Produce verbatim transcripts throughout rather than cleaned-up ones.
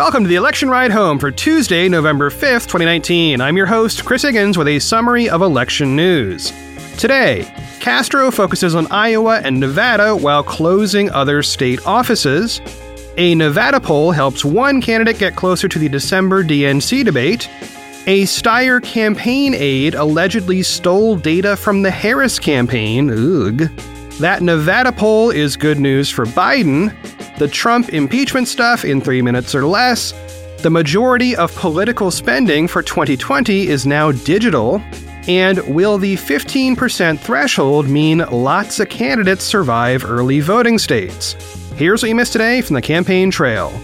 Welcome to the Election Ride Home for Tuesday, November fifth, twenty nineteen. I'm your host, Chris Higgins, with a summary of election news. Today, Castro focuses on Iowa and Nevada while closing other state offices. A Nevada poll helps one candidate get closer to the December D N C debate. A Steyer campaign aide allegedly stole data from the Harris campaign. Ugh. That Nevada poll is good news for Biden. The Trump impeachment stuff in three minutes or less. The majority of political spending for twenty twenty is now digital. And will the fifteen percent threshold mean lots of candidates survive early voting states? Here's what you missed today from the campaign trail.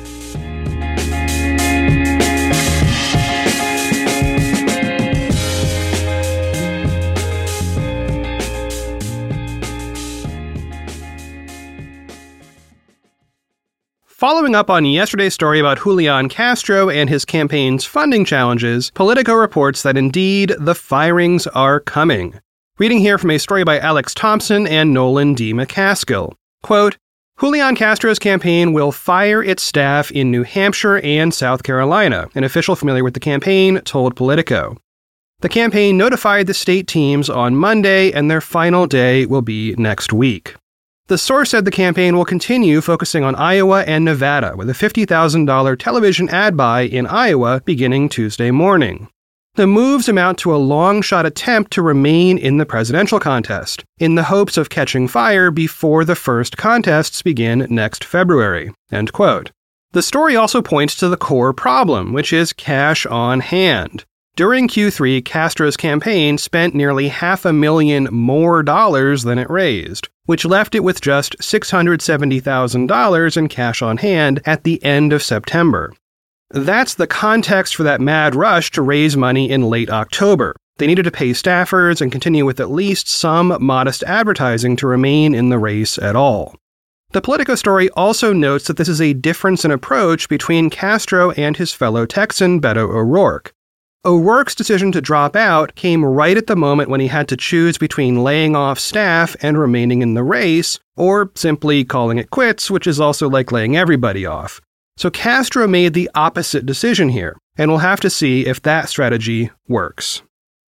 Following up on yesterday's story about Julian Castro and his campaign's funding challenges, Politico reports that indeed the firings are coming. Reading here from a story by Alex Thompson and Nolan D. McCaskill. Quote, Julian Castro's campaign will fire its staff in New Hampshire and South Carolina, an official familiar with the campaign told Politico. The campaign notified the state teams on Monday, and their final day will be next week. The source said the campaign will continue focusing on Iowa and Nevada, with a fifty thousand dollars television ad buy in Iowa beginning Tuesday morning. The moves amount to a long-shot attempt to remain in the presidential contest, in the hopes of catching fire before the first contests begin next February. End quote. The story also points to the core problem, which is cash on hand. During Q three, Castro's campaign spent nearly half a million more dollars than it raised, which left it with just six hundred seventy thousand dollars in cash on hand at the end of September. That's the context for that mad rush to raise money in late October. They needed to pay staffers and continue with at least some modest advertising to remain in the race at all. The Politico story also notes that this is a difference in approach between Castro and his fellow Texan, Beto O'Rourke. O'Rourke's decision to drop out came right at the moment when he had to choose between laying off staff and remaining in the race, or simply calling it quits, which is also like laying everybody off. So Castro made the opposite decision here, and we'll have to see if that strategy works.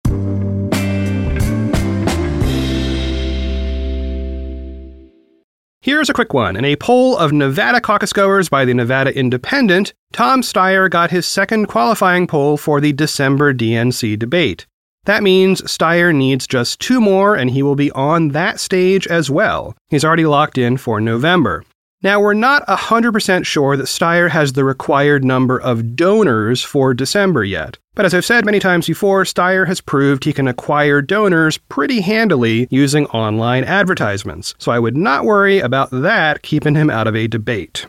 Here's a quick one. In a poll of Nevada caucusgoers by the Nevada Independent, Tom Steyer got his second qualifying poll for the December D N C debate. That means Steyer needs just two more and he will be on that stage as well. He's already locked in for November. Now, we're not one hundred percent sure that Steyer has the required number of donors for December yet. But as I've said many times before, Steyer has proved he can acquire donors pretty handily using online advertisements. So I would not worry about that keeping him out of a debate.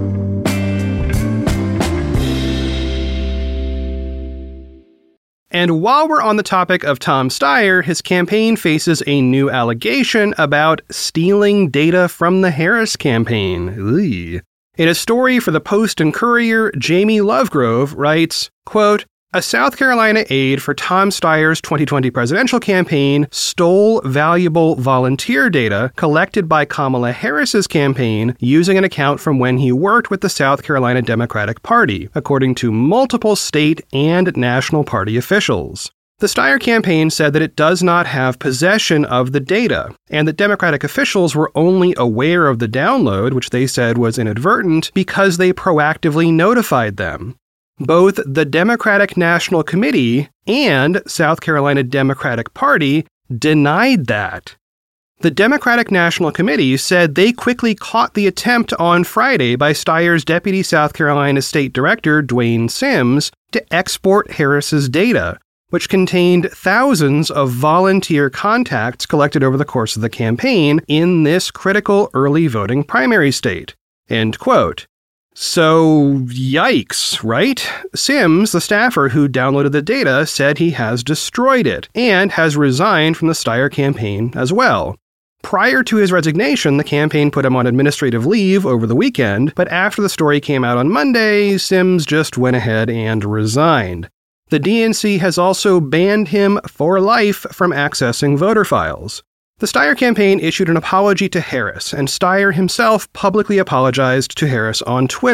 And while we're on the topic of Tom Steyer, his campaign faces a new allegation about stealing data from the Harris campaign. Ugh. In a story for the Post and Courier, Jamie Lovegrove writes, quote, a South Carolina aide for Tom Steyer's twenty twenty presidential campaign stole valuable volunteer data collected by Kamala Harris's campaign using an account from when he worked with the South Carolina Democratic Party, according to multiple state and national party officials. The Steyer campaign said that it does not have possession of the data, and that Democratic officials were only aware of the download, which they said was inadvertent, because they proactively notified them. Both the Democratic National Committee and South Carolina Democratic Party denied that. The Democratic National Committee said they quickly caught the attempt on Friday by Steyer's Deputy South Carolina State Director, Dwayne Sims, to export Harris's data, which contained thousands of volunteer contacts collected over the course of the campaign in this critical early voting primary state. End quote. So, yikes, right? Sims, the staffer who downloaded the data, said he has destroyed it and has resigned from the Steyer campaign as well. Prior to his resignation, the campaign put him on administrative leave over the weekend, but after the story came out on Monday, Sims just went ahead and resigned. The D N C has also banned him for life from accessing voter files. The Steyer campaign issued an apology to Harris, and Steyer himself publicly apologized to Harris on Twitter.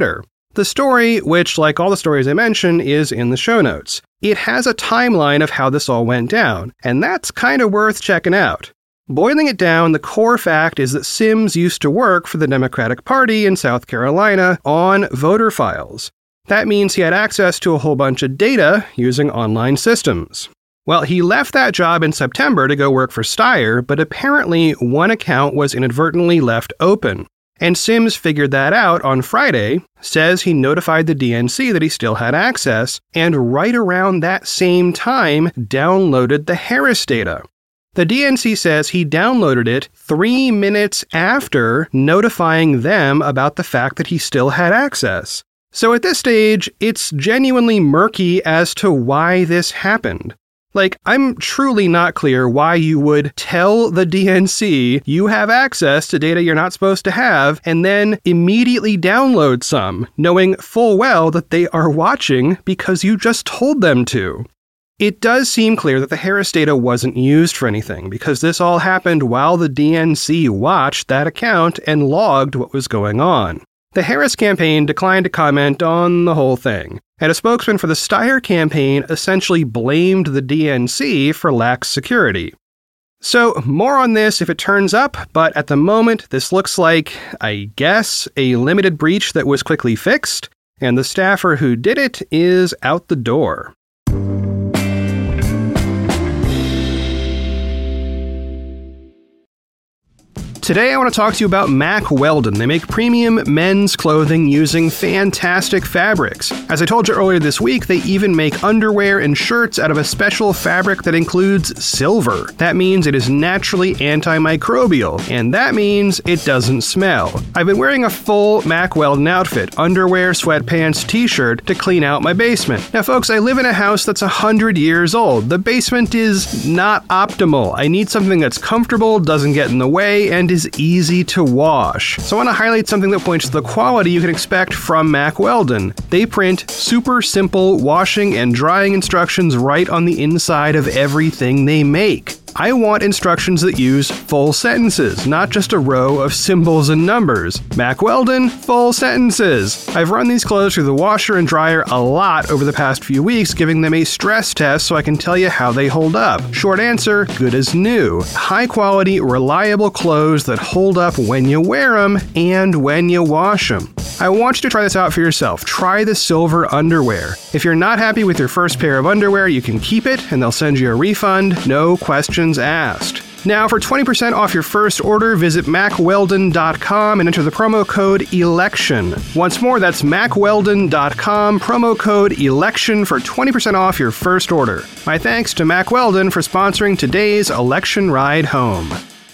The story, which, like all the stories I mention, is in the show notes. It has a timeline of how this all went down, and that's kind of worth checking out. Boiling it down, the core fact is that Sims used to work for the Democratic Party in South Carolina on voter files. That means he had access to a whole bunch of data using online systems. Well, he left that job in September to go work for Steyer, but apparently one account was inadvertently left open. And Sims figured that out on Friday, says he notified the D N C that he still had access, and right around that same time downloaded the Harris data. The D N C says he downloaded it three minutes after notifying them about the fact that he still had access. So at this stage, it's genuinely murky as to why this happened. Like, I'm truly not clear why you would tell the D N C you have access to data you're not supposed to have, and then immediately download some, knowing full well that they are watching because you just told them to. It does seem clear that the Harris data wasn't used for anything, because this all happened while the D N C watched that account and logged what was going on. The Harris campaign declined to comment on the whole thing, and a spokesman for the Steyer campaign essentially blamed the D N C for lax security. So, more on this if it turns up, but at the moment, this looks like, I guess, a limited breach that was quickly fixed, and the staffer who did it is out the door. Today I want to talk to you about Mack Weldon. They make premium men's clothing using fantastic fabrics. As I told you earlier this week, they even make underwear and shirts out of a special fabric that includes silver. That means it is naturally antimicrobial, and that means it doesn't smell. I've been wearing a full Mack Weldon outfit, underwear, sweatpants, t-shirt, to clean out my basement. Now folks, I live in a house that's one hundred years old. The basement is not optimal. I need something that's comfortable, doesn't get in the way, and is easy to wash. So I want to highlight something that points to the quality you can expect from Mack Weldon. They print super simple washing and drying instructions right on the inside of everything they make. I want instructions that use full sentences, not just a row of symbols and numbers. Mack Weldon, full sentences. I've run these clothes through the washer and dryer a lot over the past few weeks, giving them a stress test so I can tell you how they hold up. Short answer, good as new. High quality, reliable clothes that hold up when you wear them and when you wash them. I want you to try this out for yourself. Try the silver underwear. If you're not happy with your first pair of underwear, you can keep it and they'll send you a refund, no questions asked. Now, for twenty percent off your first order, visit mack weldon dot com and enter the promo code ELECTION. Once more, that's mack weldon dot com, promo code ELECTION for twenty percent off your first order. My thanks to Mack Weldon for sponsoring today's election ride home.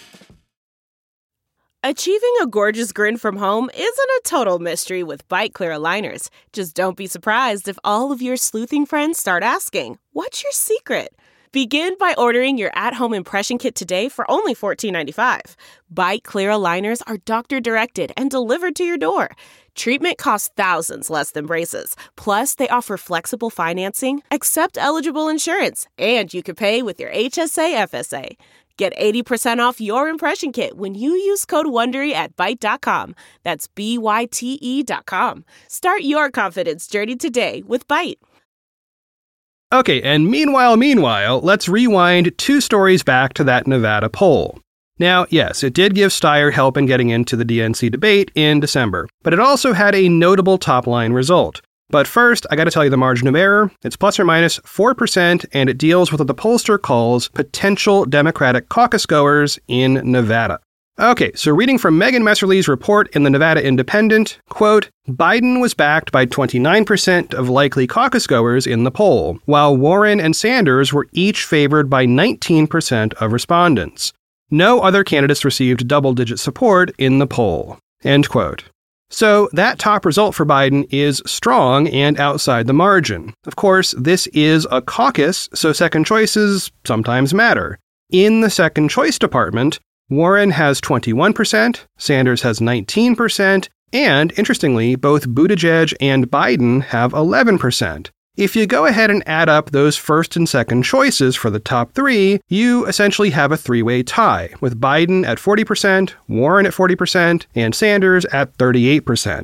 Achieving a gorgeous grin from home isn't a total mystery with Byte Clear aligners. Just don't be surprised if all of your sleuthing friends start asking, "What's your secret?" Begin by ordering your at-home impression kit today for only fourteen ninety-five. Byte Clear aligners are doctor-directed and delivered to your door. Treatment costs thousands less than braces. Plus, they offer flexible financing, accept eligible insurance, and you can pay with your H S A F S A. Get eighty percent off your impression kit when you use code WONDERY at byte dot com. That's B Y T E dot com. Start your confidence journey today with Byte. Okay, and meanwhile, meanwhile, let's rewind two stories back to that Nevada poll. Now, yes, it did give Steyer help in getting into the D N C debate in December, but it also had a notable top-line result. But first, I gotta tell you the margin of error. It's plus or minus four percent, and it deals with what the pollster calls potential Democratic caucus goers in Nevada. Okay, so reading from Megan Messerly's report in the Nevada Independent, quote, Biden was backed by twenty-nine percent of likely caucus goers in the poll, while Warren and Sanders were each favored by nineteen percent of respondents. No other candidates received double-digit support in the poll, end quote. So that top result for Biden is strong and outside the margin. Of course, this is a caucus, so second choices sometimes matter. In the second choice department, Warren has twenty-one percent, Sanders has nineteen percent, and, interestingly, both Buttigieg and Biden have eleven percent. If you go ahead and add up those first and second choices for the top three, you essentially have a three-way tie, with Biden at forty percent, Warren at forty percent, and Sanders at thirty-eight percent.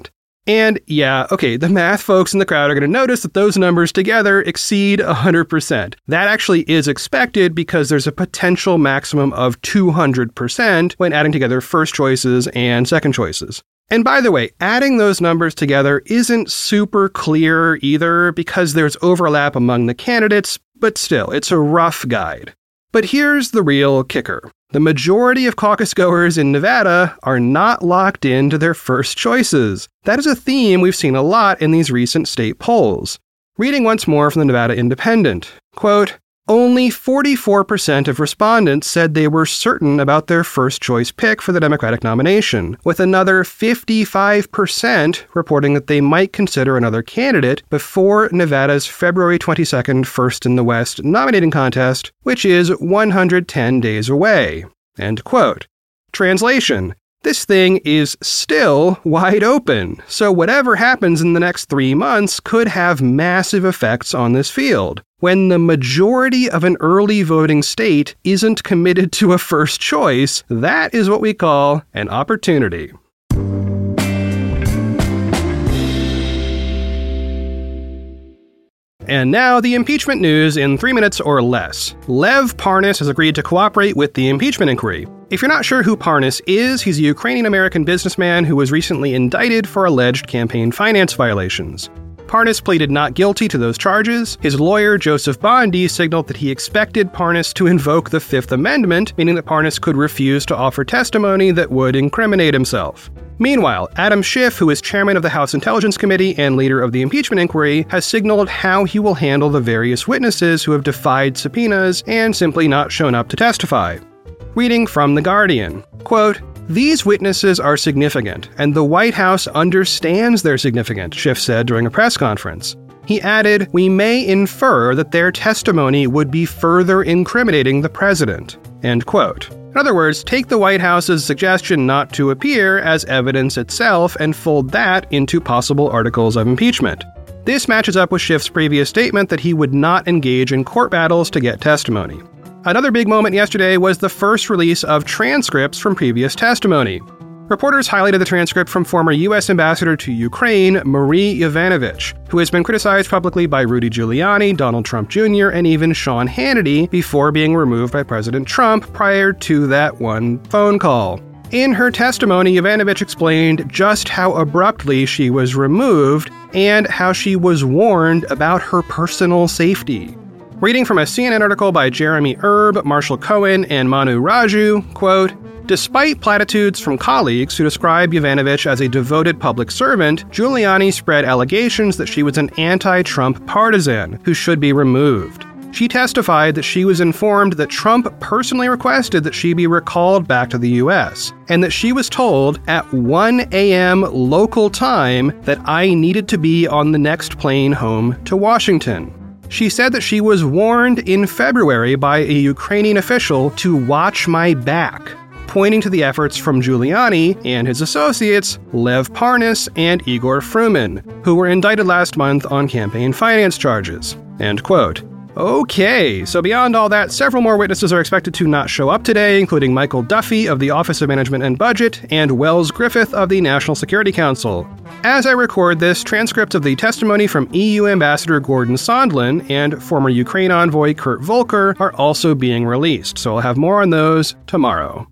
And yeah, okay, the math folks in the crowd are going to notice that those numbers together exceed one hundred percent. That actually is expected because there's a potential maximum of two hundred percent when adding together first choices and second choices. And by the way, adding those numbers together isn't super clear either because there's overlap among the candidates, but still, it's a rough guide. But here's the real kicker. The majority of caucus goers in Nevada are not locked into their first choices. That is a theme we've seen a lot in these recent state polls. Reading once more from the Nevada Independent, quote, only forty-four percent of respondents said they were certain about their first choice pick for the Democratic nomination, with another fifty-five percent reporting that they might consider another candidate before Nevada's February twenty-second First in the West nominating contest, which is one hundred ten days away. End quote. Translation. This thing is still wide open, so whatever happens in the next three months could have massive effects on this field. When the majority of an early voting state isn't committed to a first choice, that is what we call an opportunity. And now, the impeachment news in three minutes or less. Lev Parnas has agreed to cooperate with the impeachment inquiry. If you're not sure who Parnas is, he's a Ukrainian-American businessman who was recently indicted for alleged campaign finance violations. Parnas pleaded not guilty to those charges. His lawyer, Joseph Bondi, signaled that he expected Parnas to invoke the Fifth Amendment, meaning that Parnas could refuse to offer testimony that would incriminate himself. Meanwhile, Adam Schiff, who is chairman of the House Intelligence Committee and leader of the impeachment inquiry, has signaled how he will handle the various witnesses who have defied subpoenas and simply not shown up to testify. Reading from The Guardian, quote, these witnesses are significant, and the White House understands they're significant, Schiff said during a press conference. He added, we may infer that their testimony would be further incriminating the president, end quote. In other words, take the White House's suggestion not to appear as evidence itself and fold that into possible articles of impeachment. This matches up with Schiff's previous statement that he would not engage in court battles to get testimony. Another big moment yesterday was the first release of transcripts from previous testimony. Reporters highlighted the transcript from former U S Ambassador to Ukraine, Marie Yovanovitch, who has been criticized publicly by Rudy Giuliani, Donald Trump Junior, and even Sean Hannity before being removed by President Trump prior to that one phone call. In her testimony, Yovanovitch explained just how abruptly she was removed and how she was warned about her personal safety. Reading from a C N N article by Jeremy Erb, Marshall Cohen, and Manu Raju, quote, despite platitudes from colleagues who describe Yovanovitch as a devoted public servant, Giuliani spread allegations that she was an anti-Trump partisan who should be removed. She testified that she was informed that Trump personally requested that she be recalled back to the U S, and that she was told at one a.m. local time that I needed to be on the next plane home to Washington. She said that she was warned in February by a Ukrainian official to watch my back, pointing to the efforts from Giuliani and his associates, Lev Parnas and Igor Fruman, who were indicted last month on campaign finance charges. End quote. Okay, so beyond all that, several more witnesses are expected to not show up today, including Michael Duffy of the Office of Management and Budget and Wells Griffith of the National Security Council. As I record this, transcripts of the testimony from E U Ambassador Gordon Sondland and former Ukraine envoy Kurt Volker are also being released, so I'll have more on those tomorrow.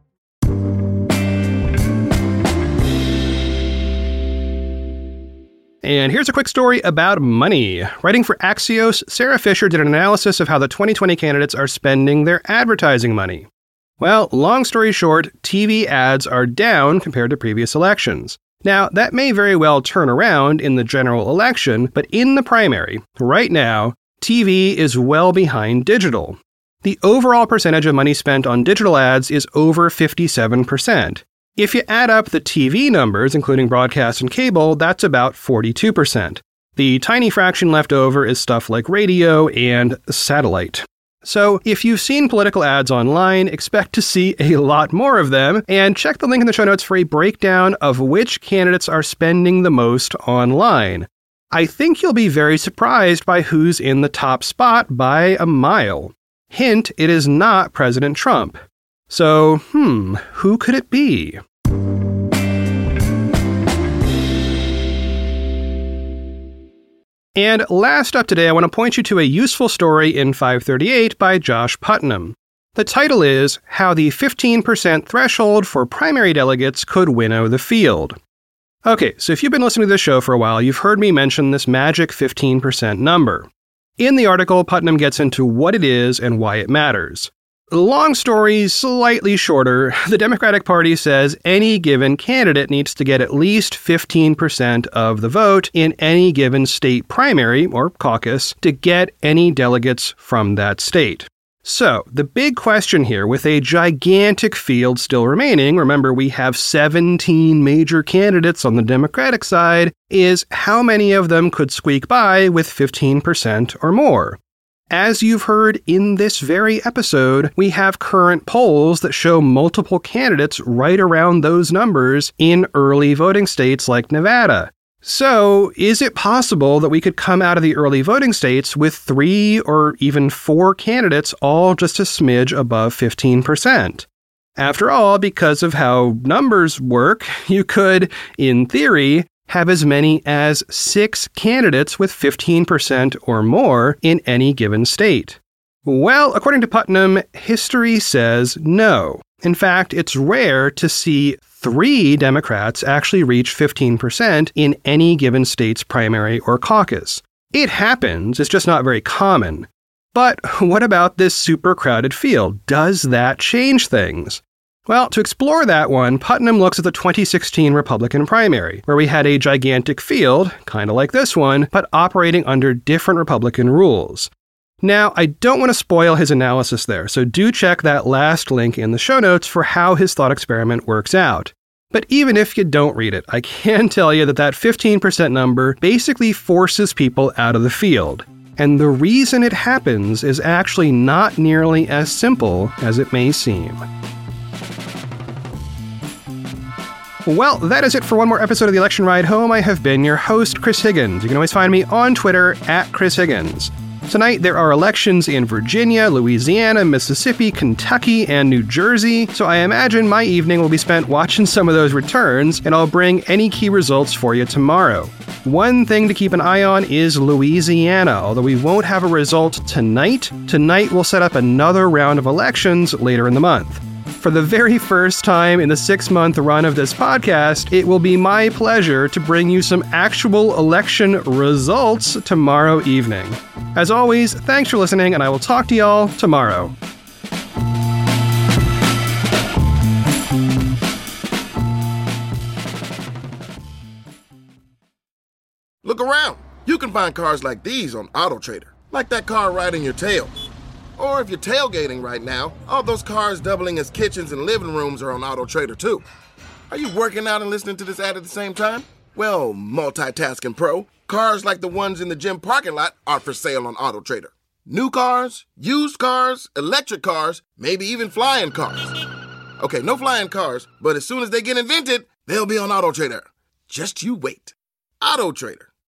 And here's a quick story about money. Writing for Axios, Sarah Fisher did an analysis of how the twenty twenty candidates are spending their advertising money. Well, long story short, T V ads are down compared to previous elections. Now, that may very well turn around in the general election, but in the primary, right now, T V is well behind digital. The overall percentage of money spent on digital ads is over fifty-seven percent. If you add up the T V numbers, including broadcast and cable, that's about forty-two percent. The tiny fraction left over is stuff like radio and satellite. So if you've seen political ads online, expect to see a lot more of them, and check the link in the show notes for a breakdown of which candidates are spending the most online. I think you'll be very surprised by who's in the top spot by a mile. Hint, it is not President Trump. So, hmm, who could it be? And last up today, I want to point you to a useful story in five thirty-eight by Josh Putnam. The title is How the fifteen percent Threshold for Primary Delegates Could Winnow the Field. Okay, so if you've been listening to this show for a while, you've heard me mention this magic fifteen percent number. In the article, Putnam gets into what it is and why it matters. Long story, slightly shorter, the Democratic Party says any given candidate needs to get at least fifteen percent of the vote in any given state primary, or caucus, to get any delegates from that state. So, the big question here, with a gigantic field still remaining, remember we have seventeen major candidates on the Democratic side, is how many of them could squeak by with fifteen percent or more? As you've heard in this very episode, we have current polls that show multiple candidates right around those numbers in early voting states like Nevada. So, is it possible that we could come out of the early voting states with three or even four candidates all just a smidge above fifteen percent? After all, because of how numbers work, you could, in theory, have as many as six candidates with fifteen percent or more in any given state. Well, according to Putnam, history says no. In fact, it's rare to see three Democrats actually reach fifteen percent in any given state's primary or caucus. It happens, it's just not very common. But what about this super crowded field? Does that change things? Well, to explore that one, Putnam looks at the twenty sixteen Republican primary, where we had a gigantic field, kind of like this one, but operating under different Republican rules. Now, I don't want to spoil his analysis there, so do check that last link in the show notes for how his thought experiment works out. But even if you don't read it, I can tell you that that fifteen percent number basically forces people out of the field. And the reason it happens is actually not nearly as simple as it may seem. Well, that is it for one more episode of The Election Ride Home. I have been your host, Chris Higgins. You can always find me on Twitter, at Chris Higgins. Tonight, there are elections in Virginia, Louisiana, Mississippi, Kentucky, and New Jersey, so I imagine my evening will be spent watching some of those returns, and I'll bring any key results for you tomorrow. One thing to keep an eye on is Louisiana. Although we won't have a result tonight, tonight we'll set up another round of elections later in the month. For the very first time in the six-month run of this podcast, it will be my pleasure to bring you some actual election results tomorrow evening. As always, thanks for listening, and I will talk to y'all tomorrow. Look around. You can find cars like these on AutoTrader, like that car riding your tail. Or if you're tailgating right now, all those cars doubling as kitchens and living rooms are on AutoTrader too. Are you working out and listening to this ad at the same time? Well, multitasking pro, cars like the ones in the gym parking lot are for sale on AutoTrader. New cars, used cars, electric cars, maybe even flying cars. Okay, no flying cars, but as soon as they get invented, they'll be on AutoTrader. Just you wait. AutoTrader.